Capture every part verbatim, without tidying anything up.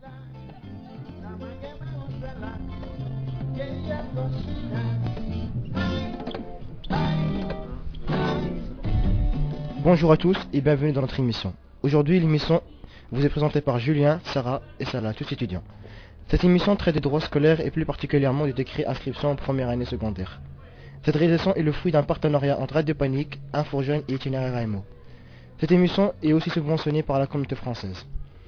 Bonjour à tous et bienvenue dans notre émission. Aujourd'hui, l'émission vous est présentée par Julien, Sarah et Salah, tous étudiants. Cette émission traite des droits scolaires et plus particulièrement du décret inscription en première année secondaire. Cette réalisation est le fruit d'un partenariat entre Radio Panique, Info Jeunes et Itinéraire A M O. Cette émission est aussi subventionnée par la communauté française.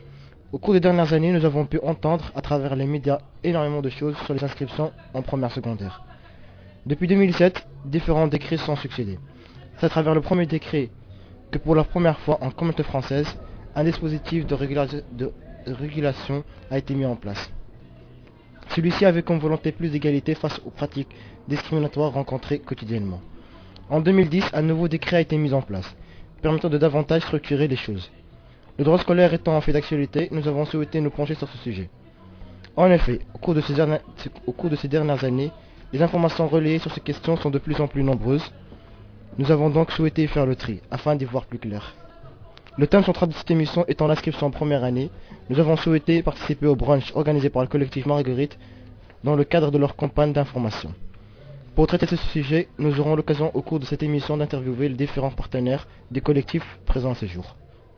Au cours des dernières années, nous avons pu entendre à travers les médias énormément de choses sur les inscriptions en première secondaire. Depuis deux mille sept, différents décrets sont succédés. C'est à travers le premier décret que pour la première fois en communauté française, un dispositif de, régula de régulation a été mis en place. Celui-ci avait comme volonté plus d'égalité face aux pratiques discriminatoires rencontrées quotidiennement. En deux mille dix, un nouveau décret a été mis en place, permettant de davantage structurer les choses. Le droit scolaire étant en fait d'actualité, nous avons souhaité nous pencher sur ce sujet. En effet, au cours de ces dernières, au cours de ces dernières années, les informations relayées sur ces questions sont de plus en plus nombreuses. Nous avons donc souhaité faire le tri, afin d'y voir plus clair. Le thème central de cette émission étant l'inscription en première année, nous avons souhaité participer au brunch organisé par le collectif Marguerite dans le cadre de leur campagne d'information. Pour traiter ce sujet, nous aurons l'occasion au cours de cette émission d'interviewer les différents partenaires des collectifs présents à ce jour.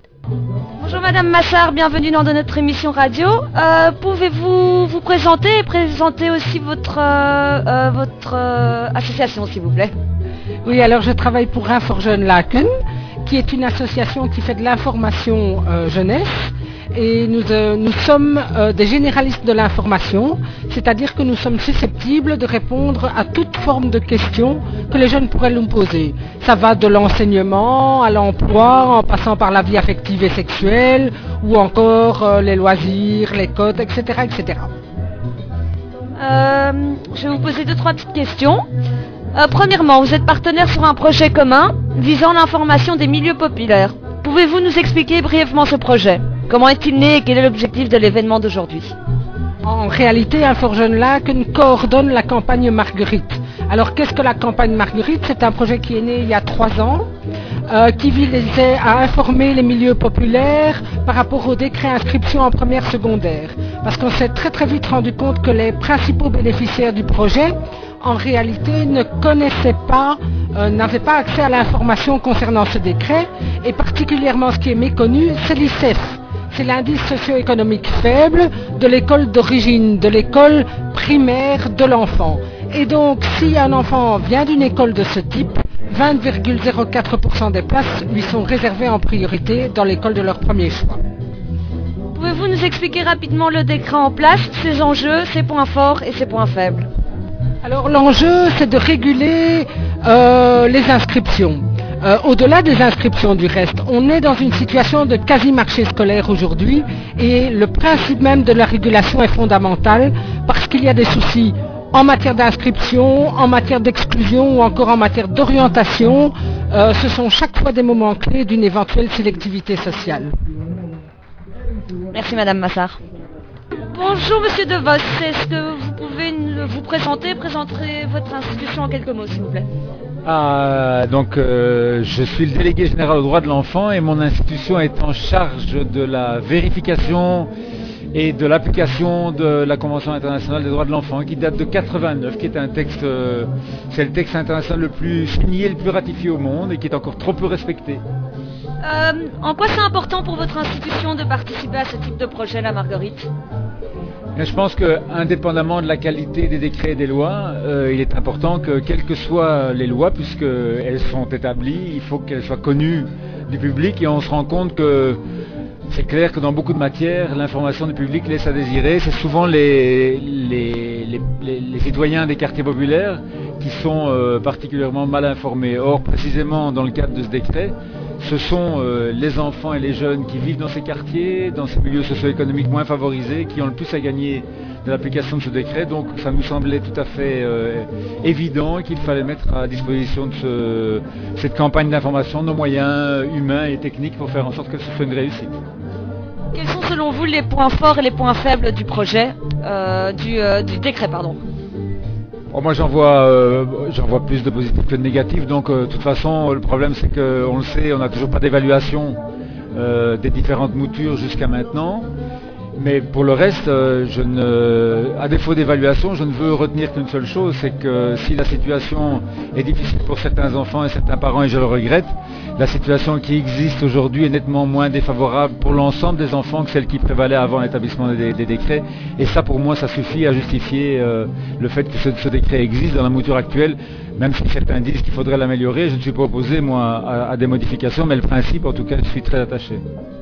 Bonjour Madame Massard, bienvenue dans notre émission radio. Euh, Pouvez-vous vous présenter et présenter aussi votre, euh, euh, votre euh, association s'il vous plaît? Oui, alors je travaille pour Info Jeunes Laken, qui est une association qui fait de l'information euh, jeunesse. Et nous, euh, nous sommes euh, des généralistes de l'information, c'est-à-dire que nous sommes susceptibles de répondre à toute forme de questions que les jeunes pourraient nous poser. Ça va de l'enseignement à l'emploi, en passant par la vie affective et sexuelle, ou encore euh, les loisirs, les codes, et cetera et cetera. Euh, je vais vous poser deux, trois petites questions. Euh, premièrement, vous êtes partenaire sur un projet commun visant l'information des milieux populaires. Pouvez-vous nous expliquer brièvement ce projet? Comment est-il né et quel est l'objectif de l'événement d'aujourd'hui? En réalité, Info Jeunes Laken coordonne la campagne Marguerite. Alors qu'est-ce que la campagne Marguerite? C'est un projet qui est né il y a trois ans, euh, qui visait à informer les milieux populaires par rapport au décret inscription en première secondaire. Parce qu'on s'est très très vite rendu compte que les principaux bénéficiaires du projet, en réalité, ne connaissaient pas, euh, n'avaient pas accès à l'information concernant ce décret, et particulièrement ce qui est méconnu, c'est l'I C E F. C'est l'indice socio-économique faible de l'école d'origine, de l'école primaire de l'enfant. Et donc, si un enfant vient d'une école de ce type, vingt virgule zéro quatre pour cent des places lui sont réservées en priorité dans l'école de leur premier choix. Pouvez-vous nous expliquer rapidement le décret en place, ses enjeux, ses points forts et ses points faibles? Alors l'enjeu, c'est de réguler euh, les inscriptions. Euh, au-delà des inscriptions du reste, on est dans une situation de quasi-marché scolaire aujourd'hui et le principe même de la régulation est fondamental parce qu'il y a des soucis en matière d'inscription, en matière d'exclusion ou encore en matière d'orientation. Euh, ce sont chaque fois des moments clés d'une éventuelle sélectivité sociale. Merci Madame Massard. Bonjour Monsieur De Vos, est-ce que vous pouvez vous présenter, présenter votre institution en quelques mots s'il vous plaît? Ah, donc euh, je suis le délégué général aux droits de l'enfant et mon institution est en charge de la vérification et de l'application de la Convention internationale des droits de l'enfant qui date de quatre-vingt-neuf, qui est un texte, euh, c'est le texte international le plus signé, le plus ratifié au monde et qui est encore trop peu respecté. Euh, en quoi c'est important pour votre institution de participer à ce type de projet, la Marguerite? Je pense que, indépendamment de la qualité des décrets et des lois, euh, il est important que, quelles que soient les lois, puisqu'elles sont établies, il faut qu'elles soient connues du public et on se rend compte que c'est clair que dans beaucoup de matières, l'information du public laisse à désirer. C'est souvent les, les, les, les, les citoyens des quartiers populaires qui sont euh, particulièrement mal informés. Or, précisément dans le cadre de ce décret, ce sont euh, les enfants et les jeunes qui vivent dans ces quartiers, dans ces milieux socio-économiques moins favorisés, qui ont le plus à gagner de l'application de ce décret. Donc ça nous semblait tout à fait euh, évident qu'il fallait mettre à disposition de ce, cette campagne d'information nos moyens humains et techniques pour faire en sorte que ce soit une réussite. Quels sont selon vous les points forts et les points faibles du projet, euh, du, euh, du décret pardon? Oh, moi j'en vois, euh, j'en vois plus de positifs que de négatifs, donc euh, de toute façon le problème c'est qu'on le sait, on n'a toujours pas d'évaluation euh, des différentes moutures jusqu'à maintenant. Mais pour le reste, euh, je ne, à défaut d'évaluation, je ne veux retenir qu'une seule chose, c'est que si la situation est difficile pour certains enfants et certains parents, et je le regrette, la situation qui existe aujourd'hui est nettement moins défavorable pour l'ensemble des enfants que celle qui prévalait avant l'établissement des, des décrets. Et ça, pour moi, ça suffit à justifier euh, le fait que ce, ce décret existe dans la mouture actuelle, même si certains disent qu'il faudrait l'améliorer. Je ne suis pas opposé, moi, à, à des modifications, mais le principe, en tout cas, je suis très attaché.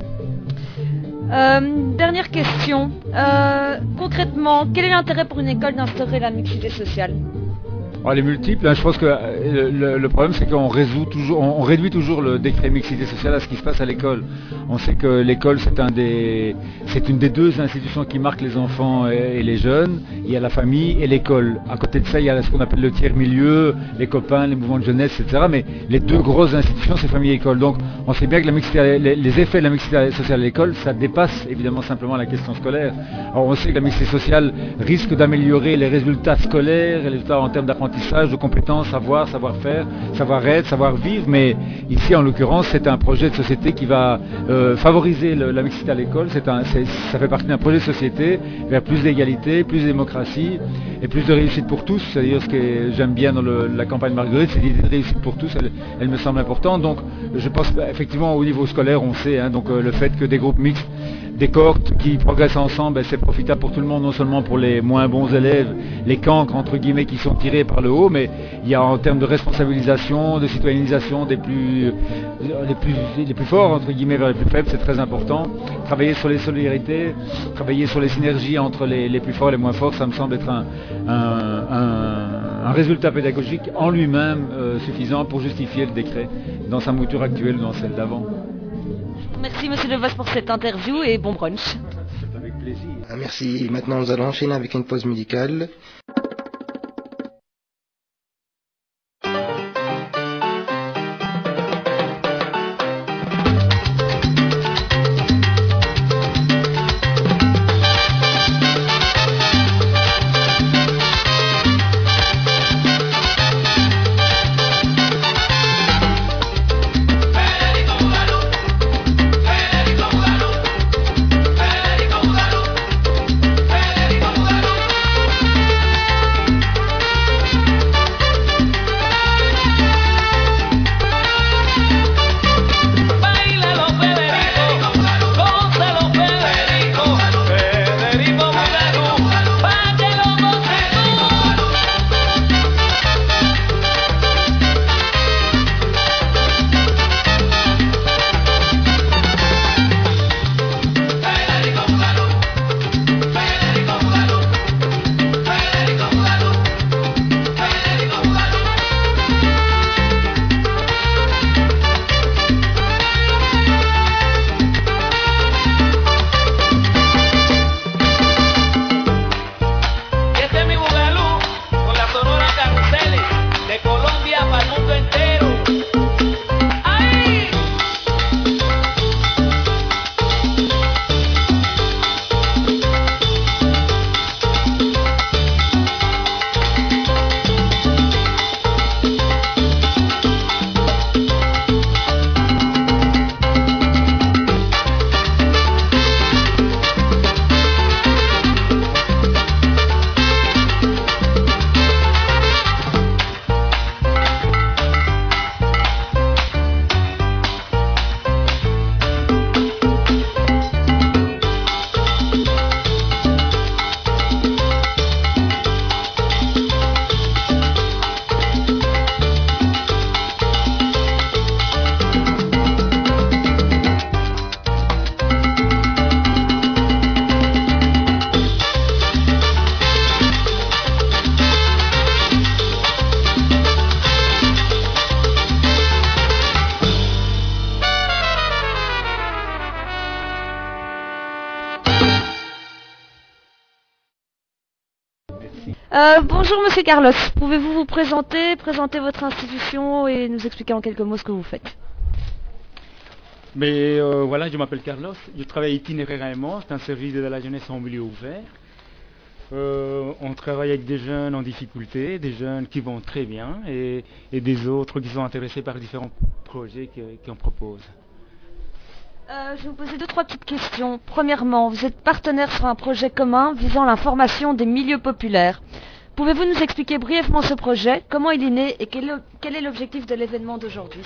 Euh, dernière question. Euh, concrètement, quel est l'intérêt pour une école d'instaurer la mixité sociale ? Oh, les multiples, hein, je pense que le, le, le problème c'est qu'on résout toujours, on, on réduit toujours le décret mixité sociale à ce qui se passe à l'école. On sait que l'école c'est un des, c'est une des deux institutions qui marquent les enfants et, et les jeunes. Il y a la famille et l'école. À côté de ça, il y a ce qu'on appelle le tiers milieu, les copains, les mouvements de jeunesse, et cetera. Mais les deux grosses institutions c'est famille et école. Donc on sait bien que la mixité, les, les effets de la mixité sociale à l'école, ça dépasse évidemment simplement la question scolaire. Alors on sait que la mixité sociale risque d'améliorer les résultats scolaires, les résultats en termes d'apprentissage, de compétences, savoir, savoir-faire, savoir-être, savoir-vivre, mais ici en l'occurrence c'est un projet de société qui va euh, favoriser le, la mixité à l'école. C'est un, c'est, ça fait partie d'un projet de société vers plus d'égalité, plus de démocratie et plus de réussite pour tous. C'est-à-dire ce que j'aime bien dans le, la campagne Marguerite, c'est l'idée de réussite pour tous, elle, elle me semble importante. Donc je pense effectivement au niveau scolaire, on sait, hein, donc euh, le fait que des groupes mixtes, des cohortes qui progressent ensemble, ben, c'est profitable pour tout le monde, non seulement pour les moins bons élèves, les cancres entre guillemets qui sont tirés par le haut, mais il y a en termes de responsabilisation, de citoyennisation des plus, les plus, les plus forts entre guillemets vers les plus faibles, c'est très important. Travailler sur les solidarités, travailler sur les synergies entre les, les plus forts et les moins forts, ça me semble être un, un, un, un résultat pédagogique en lui-même euh, suffisant pour justifier le décret dans sa mouture actuelle ou dans celle d'avant. Merci Monsieur De Vos pour cette interview et bon brunch. C'est avec plaisir. Merci. Maintenant, nous allons enchaîner avec une pause musicale. Euh, bonjour Monsieur Carlos, pouvez-vous vous présenter, présenter votre institution et nous expliquer en quelques mots ce que vous faites? Mais euh, voilà, je m'appelle Carlos, je travaille itinérairement, c'est un service de la jeunesse en milieu ouvert. Euh, on travaille avec des jeunes en difficulté, des jeunes qui vont très bien et, et des autres qui sont intéressés par différents projets qu'on propose. Euh, je vais vous poser deux, trois petites questions. Premièrement, vous êtes partenaire sur un projet commun visant l'information des milieux populaires. Pouvez-vous nous expliquer brièvement ce projet, comment il est né et quel, quel est l'objectif de l'événement d'aujourd'hui?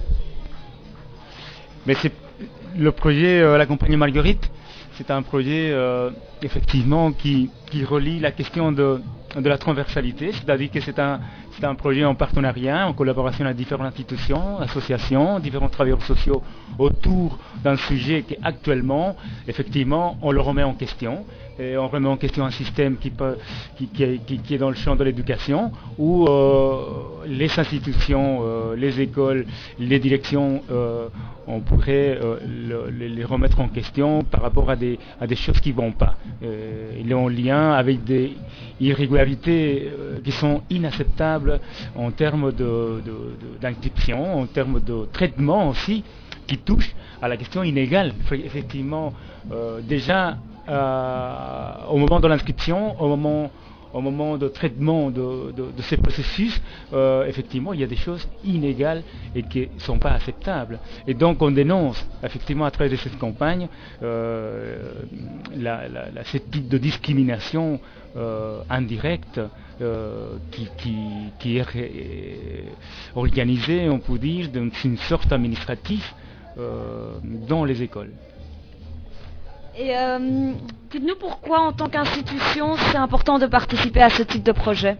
Mais c'est le projet euh, La Compagnie Marguerite, c'est un projet euh, effectivement qui, qui relie la question de, de la transversalité, c'est-à-dire que c'est un, c'est un projet en partenariat, en collaboration avec différentes institutions, associations, différents travailleurs sociaux autour d'un sujet qui actuellement, effectivement, on le remet en question. Et on remet en question un système qui, peut, qui, qui, est, qui, qui est dans le champ de l'éducation, où euh, les institutions, euh, les écoles, les directions, euh, on pourrait euh, le, les remettre en question par rapport à des, à des choses qui ne vont pas. Euh, il est en lien avec des irrégularités euh, qui sont inacceptables en termes de, de, de, d'inscription, en termes de traitement aussi, qui touchent à la question inégale. Effectivement, euh, déjà, Euh, au moment de l'inscription, au moment, au moment de traitement de, de, de ces processus, euh, effectivement, il y a des choses inégales et qui ne sont pas acceptables. Et donc, on dénonce, effectivement, à travers cette campagne, euh, la, la, la, ce type de discrimination euh, indirecte euh, qui, qui, qui est ré, organisée, on peut dire, d'une sorte administrative euh, dans les écoles. Et euh, dites-nous pourquoi, en tant qu'institution, c'est important de participer à ce type de projet.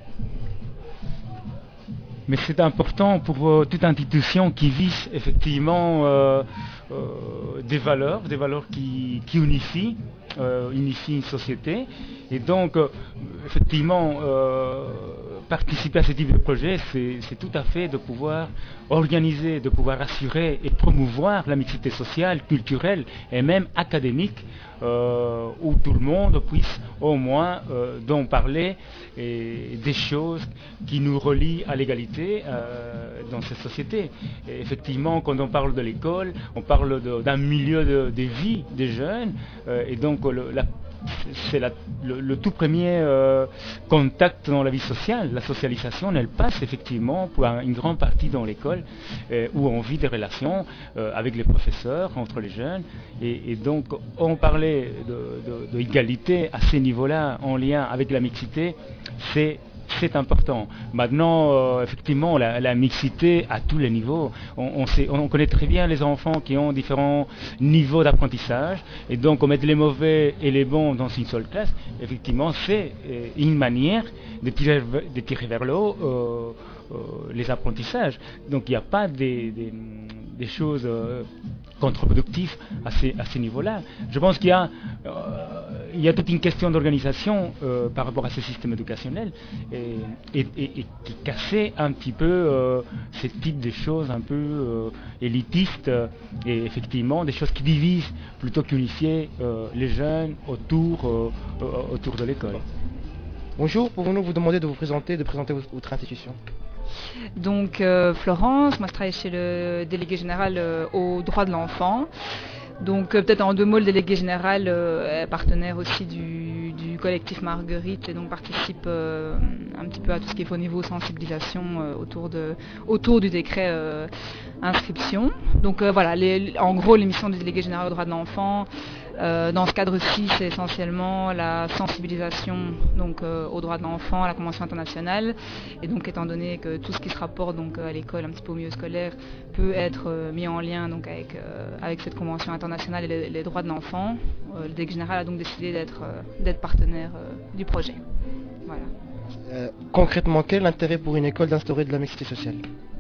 Mais c'est important pour euh, toute institution qui vise effectivement euh, euh, des valeurs, des valeurs qui, qui unifient, euh, unifient une société. Et donc, euh, effectivement, euh, participer à ce type de projet, c'est, c'est tout à fait de pouvoir organiser, de pouvoir assurer et promouvoir la mixité sociale, culturelle et même académique, euh, où tout le monde puisse au moins euh, d'en parler et des choses qui nous relient à l'égalité euh, dans cette société. Et effectivement, quand on parle de l'école, on parle de, d'un milieu de, de vie des jeunes, euh, et donc le, la c'est la, le, le tout premier euh, contact dans la vie sociale. La socialisation, elle passe effectivement pour un, une grande partie dans l'école, euh, où on vit des relations euh, avec les professeurs, entre les jeunes. Et, et donc, on parlait de, de, de égalité à ces niveaux-là, en lien avec la mixité, c'est c'est important. Maintenant, euh, effectivement, la, la mixité à tous les niveaux. On, on, sait, on connaît très bien les enfants qui ont différents niveaux d'apprentissage, et donc on met les mauvais et les bons dans une seule classe. Effectivement, c'est euh, une manière de tirer, de tirer vers le haut euh, euh, les apprentissages. Donc il n'y a pas des, des, des choses euh, contre-productives à ces, à ces niveaux-là. Je pense qu'il y a, euh, il y a toute une question d'organisation euh, par rapport à ce système éducationnel, et, et, et, et qui cassait un petit peu euh, ce type de choses un peu euh, élitistes, et effectivement des choses qui divisent plutôt qu'unifier euh, les jeunes autour, euh, euh, autour de l'école. Bonjour, pouvons-nous vous demander de vous présenter, de présenter votre institution? Donc euh, Florence, moi je travaille chez le délégué général euh, aux droits de l'enfant. Donc euh, peut-être en deux mots, le délégué général euh, est partenaire aussi du, du collectif Marguerite, et donc participe euh, un petit peu à tout ce qui est au niveau sensibilisation euh, autour, de, autour du décret euh, inscription. Donc euh, voilà, les, en gros l'émission du délégué général aux droits de l'enfant, Euh, dans ce cadre-ci, c'est essentiellement la sensibilisation donc, euh, aux droits de l'enfant, à la Convention internationale. Et donc, étant donné que tout ce qui se rapporte donc, à l'école, un petit peu au milieu scolaire, peut être euh, mis en lien donc, avec, euh, avec cette Convention internationale et les, les droits de l'enfant, euh, le délégué général a donc décidé d'être, euh, d'être partenaire euh, du projet. Voilà. Euh, concrètement, quel est l'intérêt pour une école d'instaurer de la mixité sociale ?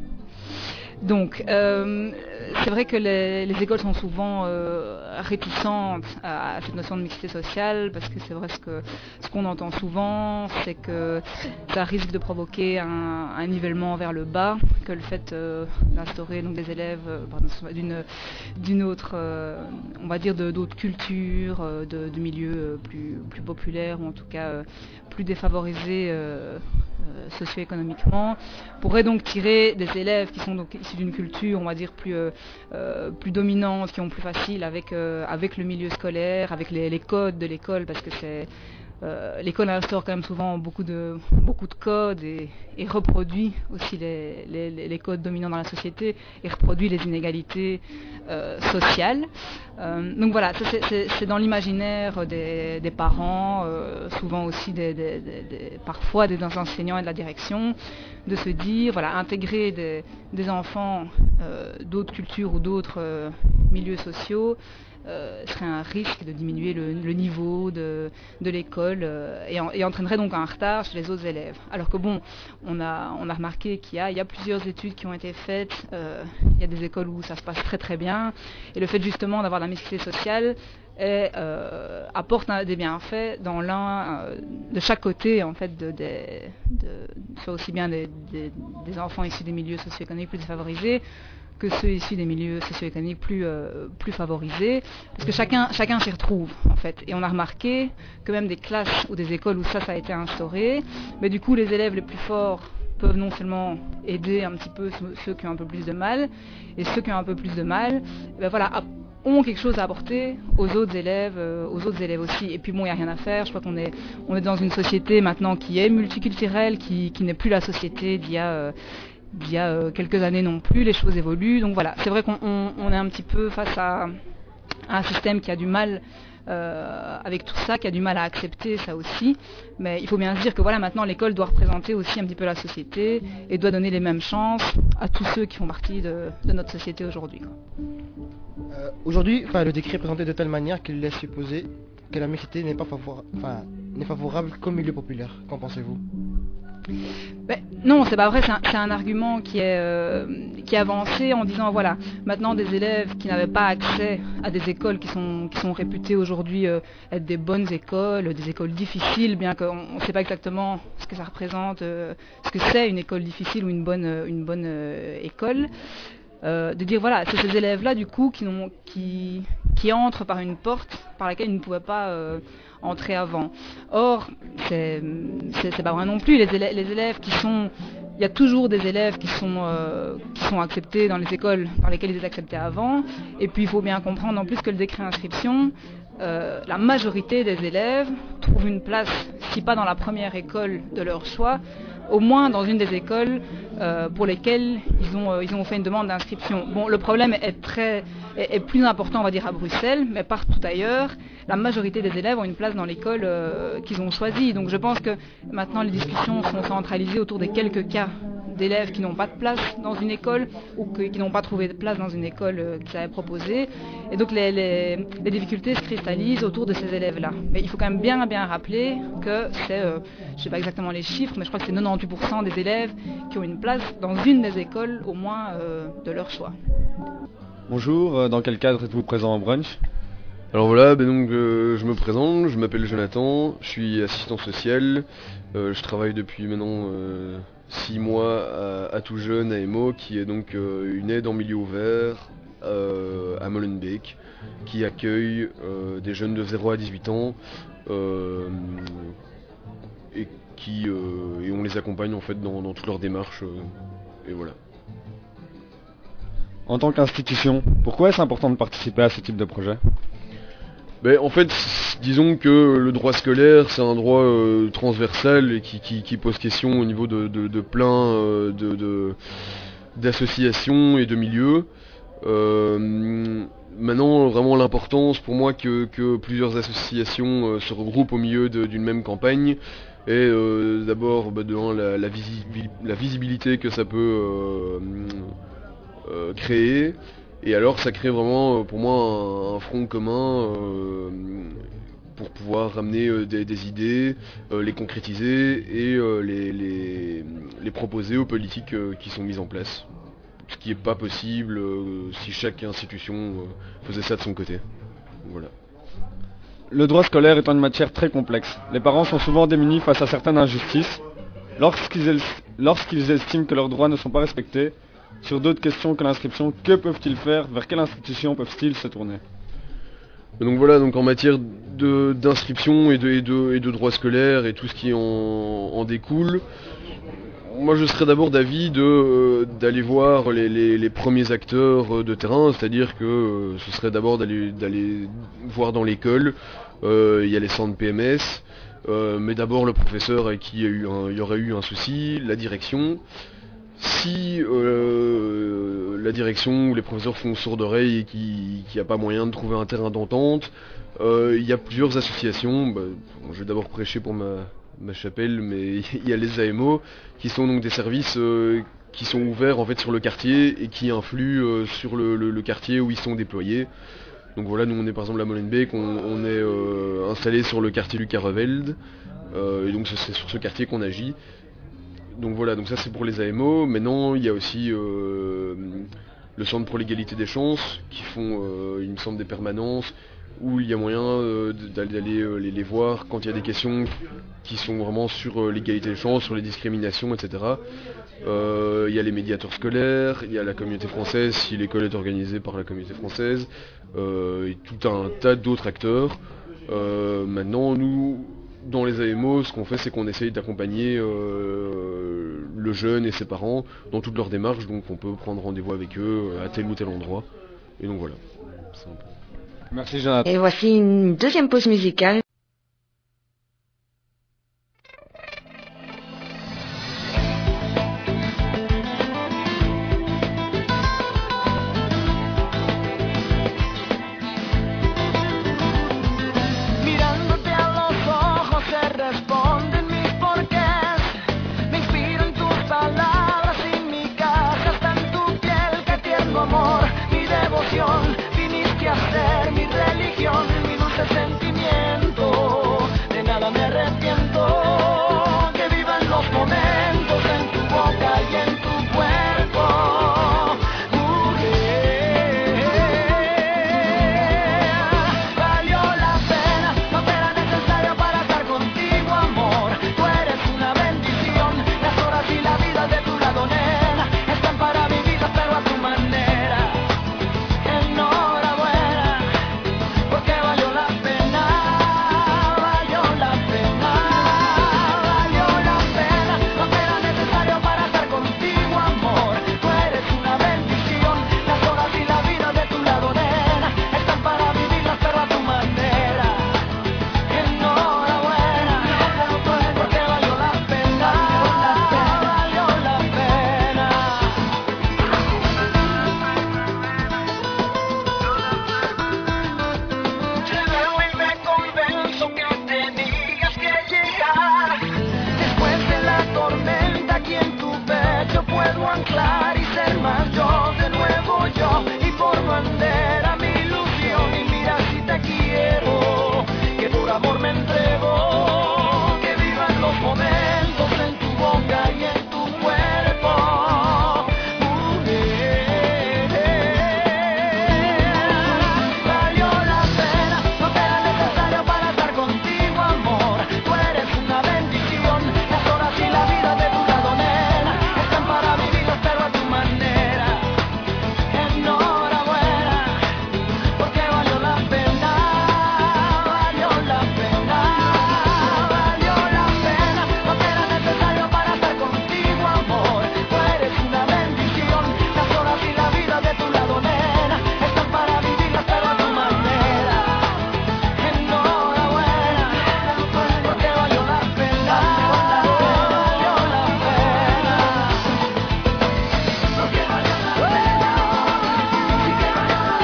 Donc, euh, c'est vrai que les, les écoles sont souvent euh, réticentes à, à cette notion de mixité sociale, parce que c'est vrai ce que ce qu'on entend souvent, c'est que ça risque de provoquer un, un nivellement vers le bas, que le fait euh, d'instaurer donc des élèves euh, pardon, d'une d'une autre, euh, on va dire de, d'autres cultures, euh, de, de milieux plus plus populaires, ou en tout cas euh, plus défavorisés euh, euh, socio-économiquement, pourrait donc tirer des élèves qui sont donc issus d'une culture, on va dire, plus, euh, euh, plus dominante, qui ont plus facile avec, euh, avec le milieu scolaire, avec les, les codes de l'école, parce que c'est, euh, l'école instaure quand même souvent beaucoup de, beaucoup de codes et, et reproduit aussi les, les, les codes dominants dans la société et reproduit les inégalités euh, sociales. Euh, donc voilà, ça, c'est, c'est, c'est dans l'imaginaire des, des parents, euh, souvent aussi des, des, des, des, parfois des enseignants et de la direction, de se dire, voilà, intégrer des, des enfants euh, d'autres cultures ou d'autres euh, milieux sociaux euh, serait un risque de diminuer le, le niveau de, de l'école euh, et, en, et entraînerait donc un retard chez les autres élèves. Alors que bon, on a, on a remarqué qu'il y a, il y a plusieurs études qui ont été faites, euh, il y a des écoles où ça se passe très très bien, et le fait justement d'avoir la mixité sociale et, euh, apporte un, des bienfaits dans l'un euh, de chaque côté en fait de, de, de soit aussi bien des, des, des enfants issus des milieux socio-économiques plus défavorisés que ceux issus des milieux socio-économiques plus, euh, plus favorisés, parce que chacun, chacun s'y retrouve en fait. Et on a remarqué que même des classes ou des écoles où ça, ça a été instauré, mais du coup les élèves les plus forts peuvent non seulement aider un petit peu ceux qui ont un peu plus de mal, et ceux qui ont un peu plus de mal, ben voilà, ont quelque chose à apporter aux autres élèves, euh, aux autres élèves aussi. Et puis bon, il n'y a rien à faire. Je crois qu'on est, on est dans une société maintenant qui est multiculturelle, qui, qui n'est plus la société d'il y a, euh, d'il y a euh, quelques années non plus. Les choses évoluent. Donc voilà, c'est vrai qu'on on, on est un petit peu face à, à un système qui a du mal euh, avec tout ça, qui a du mal à accepter ça aussi. Mais il faut bien se dire que voilà, maintenant l'école doit représenter aussi un petit peu la société et doit donner les mêmes chances à tous ceux qui font partie de, de notre société aujourd'hui, quoi. Euh, Aujourd'hui, le décret est présenté de telle manière qu'il laisse supposer que la mixité n'est pas favora- enfin, n'est favorable qu'au milieu populaire. Qu'en pensez-vous? Ben, non, c'est pas vrai, c'est un, c'est un argument qui est, euh, qui est avancé en disant voilà, maintenant des élèves qui n'avaient pas accès à des écoles qui sont, qui sont réputées aujourd'hui euh, être des bonnes écoles, des écoles difficiles, bien qu'on ne sait pas exactement ce que ça représente, euh, ce que c'est une école difficile ou une bonne, une bonne euh, école. Euh, de dire voilà, c'est ces élèves-là du coup qui, n'ont, qui, qui entrent par une porte par laquelle ils ne pouvaient pas euh, entrer avant. Or, c'est, c'est, c'est pas vrai non plus. Les élèves, les élèves qui sont, il y a toujours des élèves qui sont, euh, qui sont acceptés dans les écoles par lesquelles ils étaient acceptés avant. Et puis il faut bien comprendre en plus que le décret d'inscription, euh, la majorité des élèves trouvent une place, si pas dans la première école de leur choix, au moins dans une des écoles euh, pour lesquelles ils ont, euh, ils ont fait une demande d'inscription. Bon, le problème est, très, est, est plus important, on va dire, à Bruxelles, mais partout ailleurs, la majorité des élèves ont une place dans l'école euh, qu'ils ont choisie. Donc je pense que maintenant les discussions sont centralisées autour des quelques cas d'élèves qui n'ont pas de place dans une école ou que, qui n'ont pas trouvé de place dans une école euh, qu'ils avaient proposée. Et donc les, les, les difficultés se cristallisent autour de ces élèves-là. Mais il faut quand même bien bien rappeler que c'est, euh, je ne sais pas exactement les chiffres, mais je crois que c'est quatre-vingt-dix pour cent des élèves qui ont une place dans une des écoles au moins euh, de leur choix. Bonjour, euh, dans quel cadre êtes-vous présent en brunch? Alors voilà, ben donc euh, je me présente, je m'appelle Jonathan, je suis assistant social, euh, je travaille depuis maintenant euh, six mois à, à Tout Jeune, à Emo, qui est donc euh, une aide en milieu ouvert euh, à Molenbeek, qui accueille euh, des jeunes de zéro à dix-huit ans euh, et, qui, euh, et on les accompagne en fait dans, dans toutes leurs démarches euh, et voilà. En tant qu'institution, pourquoi est-ce important de participer à ce type de projet? Ben, en fait, disons que le droit scolaire, c'est un droit euh, transversal et qui, qui, qui pose question au niveau de, de, de plein euh, de, de, d'associations et de milieux. Euh, maintenant, vraiment l'importance pour moi que, que plusieurs associations euh, se regroupent au milieu de, d'une même campagne et euh, d'abord bah, de un, la, la, visi- la visibilité que ça peut euh, euh, créer. Et alors ça crée vraiment pour moi un, un front commun euh, pour pouvoir ramener euh, des, des idées, euh, les concrétiser et euh, les, les, les proposer aux politiques euh, qui sont mises en place. Ce qui n'est pas possible euh, si chaque institution euh, faisait ça de son côté. Voilà. Le droit scolaire est une matière très complexe. Les parents sont souvent démunis face à certaines injustices. Lorsqu'ils, el- lorsqu'ils estiment que leurs droits ne sont pas respectés, sur d'autres questions que l'inscription, que peuvent-ils faire? Vers quelle institution peuvent-ils se tourner? Donc voilà, donc en matière de, d'inscription et de, et, de, et de droit scolaire et tout ce qui en, en découle, moi je serais d'abord d'avis de, euh, d'aller voir les, les, les premiers acteurs de terrain, c'est-à-dire que euh, ce serait d'abord d'aller, d'aller voir dans l'école euh, il y a les centres P M S, euh, mais d'abord le professeur avec qui il y, a eu un- il y aurait eu un souci, la direction. Si euh, la direction ou les professeurs font sourde oreille et qu'il n'y a pas moyen de trouver un terrain d'entente, euh, il y a plusieurs associations. Bah, bon, je vais d'abord prêcher pour ma, ma chapelle, mais il y a les A M O qui sont donc des services euh, qui sont ouverts en fait sur le quartier et qui influent euh, sur le, le- le quartier où ils sont déployés. Donc voilà, nous on est par exemple à Molenbeek, on, on est euh, installé sur le quartier du Karreveld, euh, et donc c'est sur ce quartier qu'on agit. Donc voilà, donc ça c'est pour les A M O. Maintenant il y a aussi euh, le Centre pour l'égalité des chances qui font, euh, il me semble, des permanences où il y a moyen euh, d'aller euh, les, les voir quand il y a des questions qui sont vraiment sur euh, l'égalité des chances, sur les discriminations, et cetera. Euh, il y a les médiateurs scolaires, il y a la communauté française si l'école est organisée par la communauté française, euh, et tout un tas d'autres acteurs. Euh, maintenant nous, dans les A M O, ce qu'on fait, c'est qu'on essaye d'accompagner euh, le jeune et ses parents dans toutes leurs démarches, donc on peut prendre rendez-vous avec eux à tel ou tel endroit. Et donc voilà. C'est un peu- Merci Jonathan. Et voici une deuxième pause musicale. Mirándote a los ojos se responden mis porqués. Me inspiro en tus palabras y mi casa está en tu piel. Qué tierno amor, mi devoción. Viniste a ser mi religión, mi dulce sentimiento. De nada me arrepiento. Que vivan los momentos en tu boca y en tu cuerpo. Mujer, valió la pena, no era necesario para estar contigo, amor. Tú eres una bendición, las horas y la vida de tu lado, nena, están para vivirlas pero a tu manera. Enhorabuena, porque valió la pena, valió la pena, valió la pena, no era necesario para estar contigo, amor. Tú eres una bendición, las horas y la vida de tu lado, nena, están para vivirlas pero a tu manera. Enhorabuena, porque valió la pena, valió la pena. Te veo y me convenzo que tenías que llegar. Después de la tormenta aquí en tu pecho puedo anclar y ser más yo, de nuevo yo, y por bandera mi ilusión. Y mira si te quiero, que por amor me entrego. Que vivan los momentos en tu boca y en tu cuerpo. Mujer, valió la pena, no era necesario para estar contigo, amor. Tú eres una bendición, las horas y la vida de tu lado, nena, están para vivirlas pero a tu manera. Enhorabuena, porque valió la pena, valió la pena, valió la pena, no era necesario para estar contigo, amor. Tú eres una bendición, las horas y la vida de tu lado, nena, están para vivirlas pero a tu manera. Enhorabuena, porque valió la pena, valió la pena, porque valió la pena, sí que valió la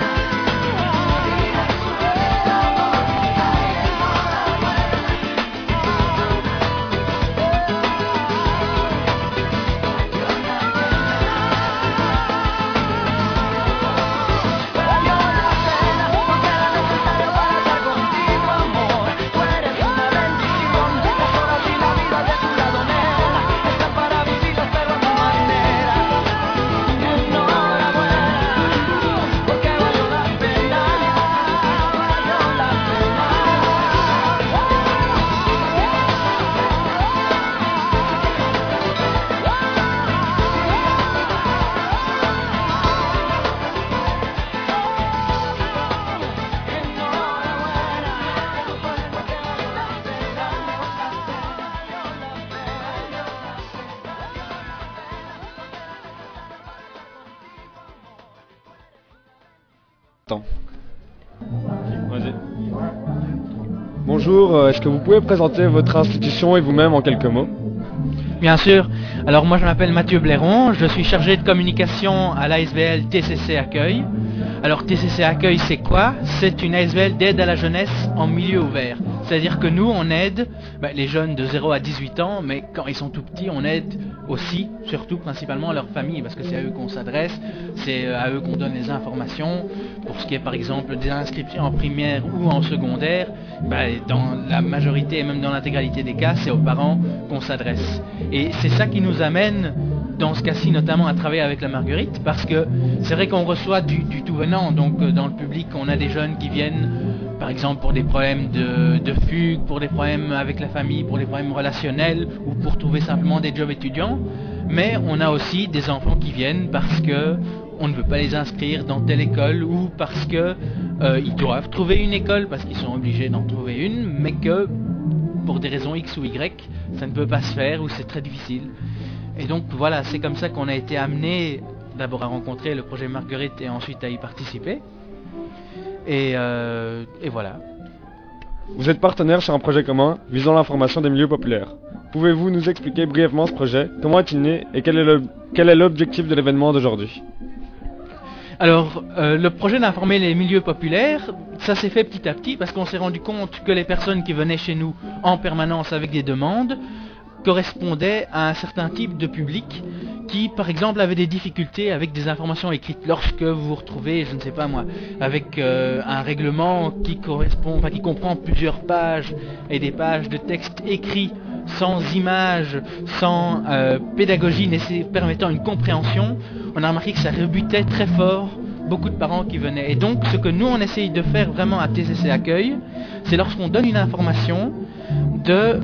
Valió la pena, no era necesario para estar contigo, amor. Tú eres una bendición, las horas y la vida de tu lado, nena, están para vivirlas pero a tu manera. Enhorabuena, porque valió la pena, valió la pena. Attends. Vas-y. Bonjour, euh, est-ce que vous pouvez présenter votre institution et vous-même en quelques mots? Bien sûr. Alors moi je m'appelle Mathieu Blairon, je suis chargé de communication à l'A S B L T C C Accueil. Alors T C C Accueil c'est quoi? C'est une A S B L d'aide à la jeunesse en milieu ouvert. C'est-à-dire que nous on aide ben, les jeunes de zéro à dix-huit ans, mais quand ils sont tout petits on aide aussi, surtout principalement leur famille, parce que c'est à eux qu'on s'adresse, c'est à eux qu'on donne les informations. Pour ce qui est par exemple des inscriptions en primaire ou en secondaire, ben, dans la majorité et même dans l'intégralité des cas, c'est aux parents qu'on s'adresse. Et c'est ça qui nous amène, dans ce cas-ci notamment, à travailler avec la Marguerite, parce que c'est vrai qu'on reçoit du, du tout venant, donc euh, dans le public on a des jeunes qui viennent par exemple pour des problèmes de, de fugue, pour des problèmes avec la famille, pour des problèmes relationnels, ou pour trouver simplement des jobs étudiants, mais on a aussi des enfants qui viennent parce que on ne veut pas les inscrire dans telle école, ou parce que euh, ils doivent trouver une école, parce qu'ils sont obligés d'en trouver une, mais que pour des raisons X ou Y, ça ne peut pas se faire, ou c'est très difficile. Et donc voilà, c'est comme ça qu'on a été amené d'abord à rencontrer le projet Marguerite et ensuite à y participer. Et, euh, et voilà. Vous êtes partenaire sur un projet commun visant l'information des milieux populaires. Pouvez-vous nous expliquer brièvement ce projet? Comment est-il né et quel est le, quel est l'objectif de l'événement d'aujourd'hui? Alors, euh, le projet d'informer les milieux populaires, ça s'est fait petit à petit parce qu'on s'est rendu compte que les personnes qui venaient chez nous en permanence avec des demandes correspondaient à un certain type de public qui, par exemple, avait des difficultés avec des informations écrites. Lorsque vous vous retrouvez, je ne sais pas moi, avec euh, un règlement qui correspond, enfin qui comprend plusieurs pages et des pages de texte écrits sans images, sans euh, pédagogie permettant une compréhension, on a remarqué que ça rebutait très fort beaucoup de parents qui venaient. Et donc, ce que nous, on essaye de faire vraiment à T C C Accueil, c'est lorsqu'on donne une information, de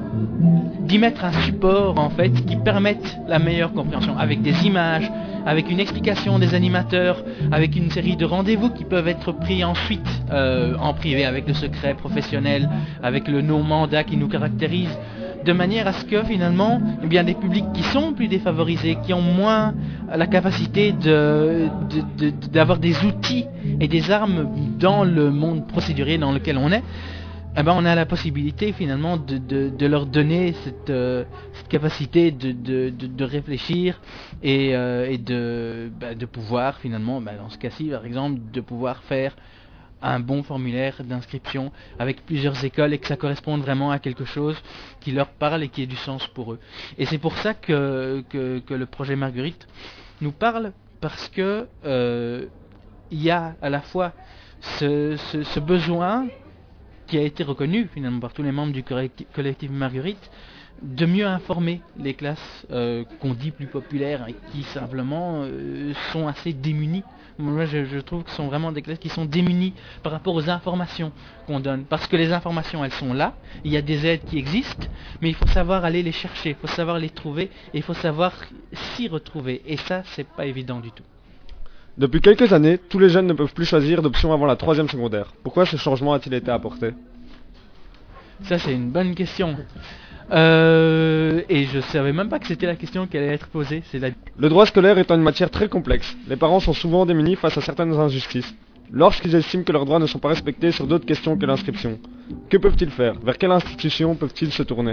d'y mettre un support en fait qui permette la meilleure compréhension, avec des images, avec une explication des animateurs, avec une série de rendez-vous qui peuvent être pris ensuite euh, en privé avec le secret professionnel, avec le non-mandat qui nous caractérise, de manière à ce que finalement, eh bien, des publics qui sont plus défavorisés, qui ont moins la capacité de, de, de, d'avoir des outils et des armes dans le monde procédurier dans lequel on est, eh ben, on a la possibilité finalement de, de, de leur donner cette, euh, cette capacité de, de, de, de réfléchir et, euh, et de, bah, de pouvoir finalement, bah, dans ce cas-ci par exemple, de pouvoir faire un bon formulaire d'inscription avec plusieurs écoles et que ça corresponde vraiment à quelque chose qui leur parle et qui ait du sens pour eux. Et c'est pour ça que, que, que le projet Marguerite nous parle, parce que euh, il y a à la fois ce, ce, ce besoin qui a été reconnu finalement par tous les membres du collectif Marguerite, de mieux informer les classes euh, qu'on dit plus populaires et qui simplement euh, sont assez démunies. Moi je, je trouve que ce sont vraiment des classes qui sont démunies par rapport aux informations qu'on donne, parce que les informations elles sont là, il y a des aides qui existent, mais il faut savoir aller les chercher, il faut savoir les trouver et il faut savoir s'y retrouver, et ça c'est pas évident du tout. Depuis quelques années, tous les jeunes ne peuvent plus choisir d'option avant la troisième secondaire. Pourquoi ce changement a-t-il été apporté? Ça c'est une bonne question. Euh, et je savais même pas que c'était la question qui allait être posée. C'est la... Le droit scolaire étant une matière très complexe, les parents sont souvent démunis face à certaines injustices. Lorsqu'ils estiment que leurs droits ne sont pas respectés sur d'autres questions que l'inscription, que peuvent-ils faire? Vers quelle institution peuvent-ils se tourner?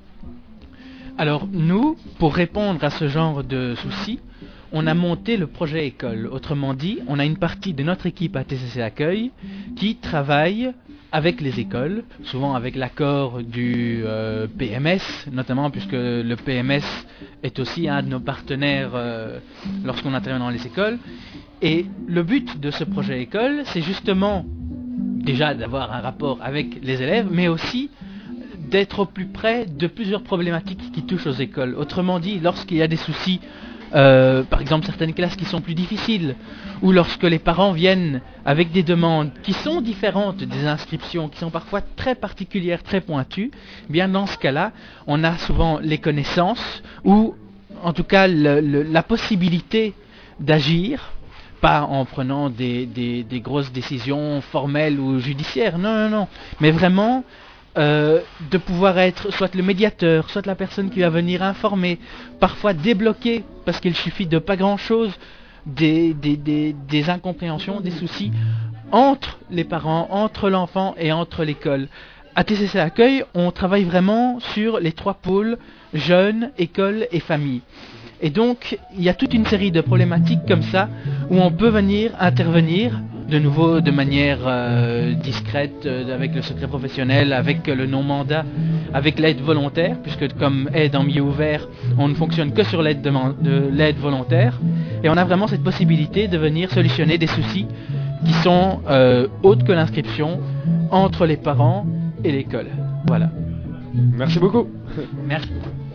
Alors nous, pour répondre à ce genre de soucis, on a monté le projet école. Autrement dit, on a une partie de notre équipe à T C C Accueil qui travaille avec les écoles, souvent avec l'accord du euh, P M S, notamment puisque le P M S est aussi un de nos partenaires euh, lorsqu'on intervient dans les écoles. Et le but de ce projet école, c'est justement déjà d'avoir un rapport avec les élèves, mais aussi d'être au plus près de plusieurs problématiques qui touchent aux écoles. Autrement dit, lorsqu'il y a des soucis, Euh, par exemple certaines classes qui sont plus difficiles, ou lorsque les parents viennent avec des demandes qui sont différentes des inscriptions, qui sont parfois très particulières, très pointues, bien dans ce cas-là, on a souvent les connaissances, ou en tout cas le, le, la possibilité d'agir, pas en prenant des, des, des grosses décisions formelles ou judiciaires, non, non, non, mais vraiment Euh, de pouvoir être soit le médiateur, soit la personne qui va venir informer, parfois débloquer, parce qu'il suffit de pas grand chose, des, des, des, des incompréhensions, des soucis, entre les parents, entre l'enfant et entre l'école. À T C C Accueil, on travaille vraiment sur les trois pôles, jeunes, école et famille. Et donc, il y a toute une série de problématiques comme ça, où on peut venir intervenir, de nouveau de manière euh, discrète, euh, avec le secret professionnel, avec le non-mandat, avec l'aide volontaire, puisque comme aide en milieu ouvert, on ne fonctionne que sur l'aide de, man- de l'aide volontaire. Et on a vraiment cette possibilité de venir solutionner des soucis qui sont euh, autres que l'inscription entre les parents et l'école. Voilà. Merci beaucoup. Merci.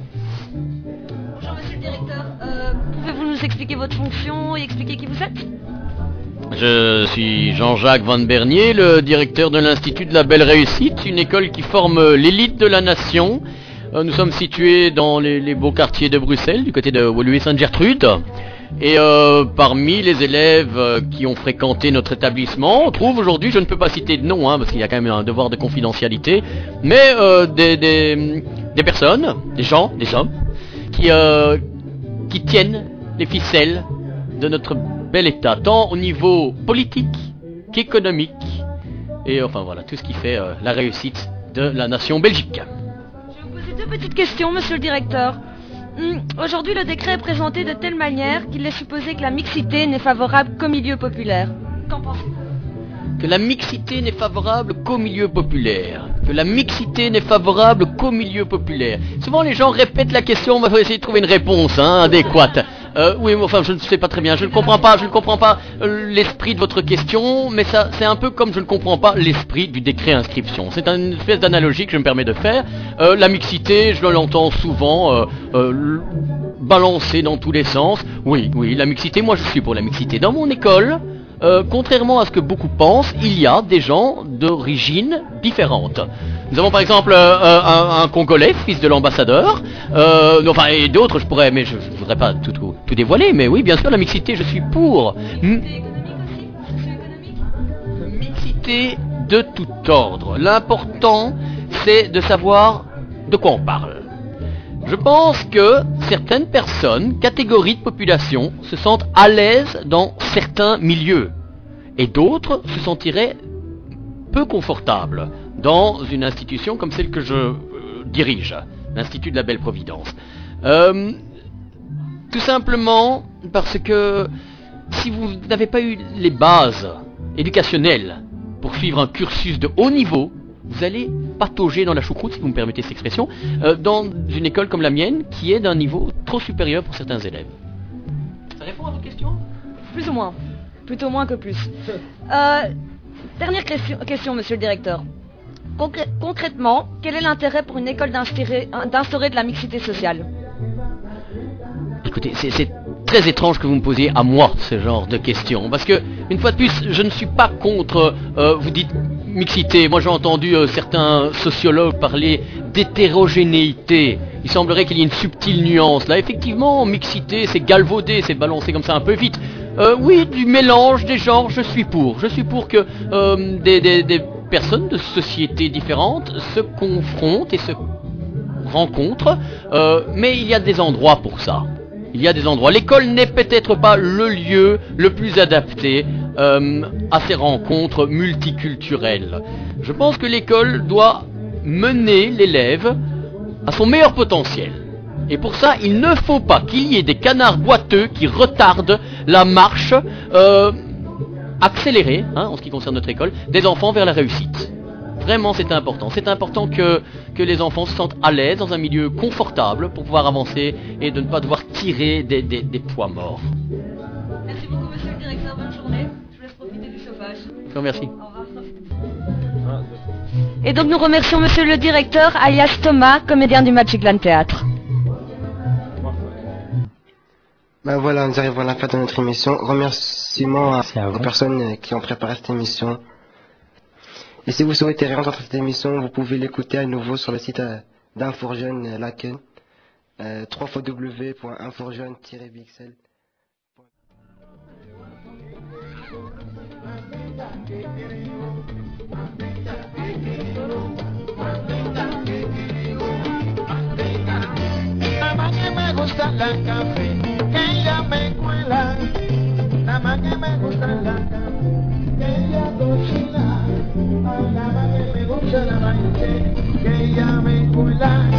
Bonjour monsieur le directeur, Euh, pouvez-vous nous expliquer votre fonction et expliquer qui vous êtes? Je suis Jean-Jacques Van Bernier, le directeur de l'Institut de la Belle Réussite, une école qui forme l'élite de la nation. Euh, Nous sommes situés dans les, les beaux quartiers de Bruxelles, du côté de Woluwe-Sainte-Gertrude. Et euh, parmi les élèves euh, qui ont fréquenté notre établissement, on trouve aujourd'hui, je ne peux pas citer de nom, hein, parce qu'il y a quand même un devoir de confidentialité, mais euh, des, des, des personnes, des gens, des hommes, qui, euh, qui tiennent les ficelles de notre bel État, tant au niveau politique qu'économique, et enfin voilà, tout ce qui fait euh, la réussite de la nation belgique. Je vais vous poser deux petites questions, monsieur le directeur. Hum, Aujourd'hui, le décret est présenté de telle manière qu'il est supposé que la mixité n'est favorable qu'au milieu populaire. Qu'en pensez-vous? Que la mixité n'est favorable qu'au milieu populaire. Que la mixité n'est favorable qu'au milieu populaire. Souvent les gens répètent la question, mais il faut essayer de trouver une réponse hein, adéquate. Euh, oui, mais enfin, je ne sais pas très bien. Je ne comprends pas, je ne comprends pas euh, l'esprit de votre question, mais ça, c'est un peu comme je ne comprends pas l'esprit du décret inscription. C'est une espèce d'analogie que je me permets de faire. Euh, la mixité, je l'entends souvent euh, euh, balancer dans tous les sens. Oui, oui, la mixité. Moi, je suis pour la mixité. Dans mon école, euh, contrairement à ce que beaucoup pensent, il y a des gens d'origine différente. Nous avons par exemple euh, un, un Congolais, fils de l'ambassadeur, euh, non, enfin et d'autres, je pourrais, mais je ne voudrais pas tout, tout, tout dévoiler, mais oui, bien sûr, la mixité, je suis pour. M- mixité de tout ordre. L'important, c'est de savoir de quoi on parle. Je pense que certaines personnes, catégories de population, se sentent à l'aise dans certains milieux, et d'autres se sentiraient peu confortables dans une institution comme celle que je euh, dirige, l'Institut de la Belle Providence. Euh, tout simplement parce que si vous n'avez pas eu les bases éducationnelles pour suivre un cursus de haut niveau, vous allez patauger dans la choucroute, si vous me permettez cette expression, euh, dans une école comme la mienne, qui est d'un niveau trop supérieur pour certains élèves. Ça répond à votre question? Plus ou moins. Plutôt moins que plus. Euh, dernière question, question, monsieur le directeur. Concré- concrètement, quel est l'intérêt pour une école d'instaurer, d'instaurer de la mixité sociale? Écoutez, c'est, c'est très étrange que vous me posiez à moi ce genre de questions, parce que, une fois de plus, je ne suis pas contre, euh, vous dites mixité. Moi j'ai entendu euh, certains sociologues parler d'hétérogénéité. Il semblerait qu'il y ait une subtile nuance. Là, effectivement, mixité, c'est galvaudé, c'est balancé comme ça un peu vite. Euh, oui, du mélange des genres, je suis pour. Je suis pour que euh, des, des, des personnes de sociétés différentes se confrontent et se rencontrent, euh, mais il y a des endroits pour ça. Il y a des endroits. L'école n'est peut-être pas le lieu le plus adapté euh, à ces rencontres multiculturelles. Je pense que l'école doit mener l'élève à son meilleur potentiel. Et pour ça, il ne faut pas qu'il y ait des canards boiteux qui retardent la marche euh, accélérée, hein, en ce qui concerne notre école, des enfants vers la réussite. Vraiment, c'est important. C'est important que, que les enfants se sentent à l'aise dans un milieu confortable pour pouvoir avancer et de ne pas devoir tirer des, des, des poids morts. Merci beaucoup, monsieur le directeur. Bonne journée. Je vous laisse profiter du chauffage. Je vous remercie. Au revoir. Et donc nous remercions monsieur le directeur, alias Thomas, comédien du Magic Land Théâtre. Ben voilà, nous arrivons à la fin de notre émission. Remerciements à, aux personnes qui ont préparé cette émission. Et si vous souhaitez réentendre cette émission, vous pouvez l'écouter à nouveau sur le site euh, d'Infourjeune Laken, euh, w w w point inforjeune tiret b x l. Nada más que me gusta la café, que ella me cuela. Nada más que me gusta la café, que ella solamente que ella me cuida.